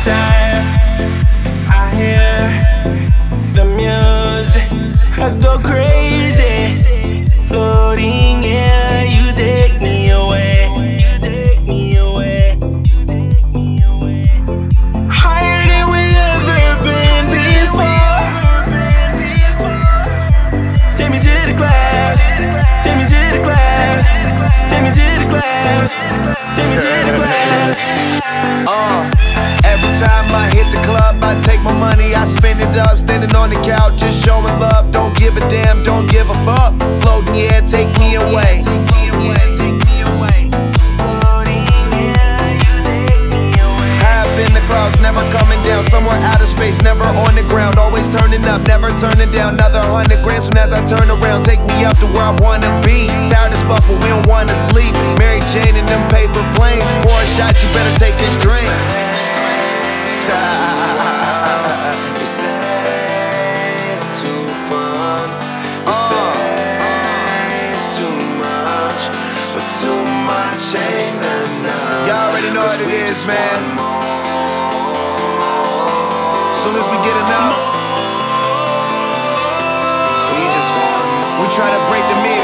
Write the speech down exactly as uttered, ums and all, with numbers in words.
time I hear the music, I go crazy. Floating in, you take me away. You take me away. You take me away. Higher than we ever been before. Take me to the class. Take me to the class. Take me to the class. Take me to the class. Uh, every time I hit the club, I take my money, I spend it up, standing on the couch, just showing love. Don't give a damn, don't give a fuck. Floating, yeah, take me away. High up in the clouds, never coming down. Somewhere out of space, never on the ground. Always turning up, never turning down. Another hundred grand soon as I turn around. Take me up to where I wanna be. Tired as fuck, but we don't wanna sleep. Mary Jane and them paper planes. Pour a shot, you better take this drink. You say I'm too fun. You say it's too much, but too much ain't enough. Y'all already know what it is, man. Soon as we get enough, We just want more. we try to break the mirror.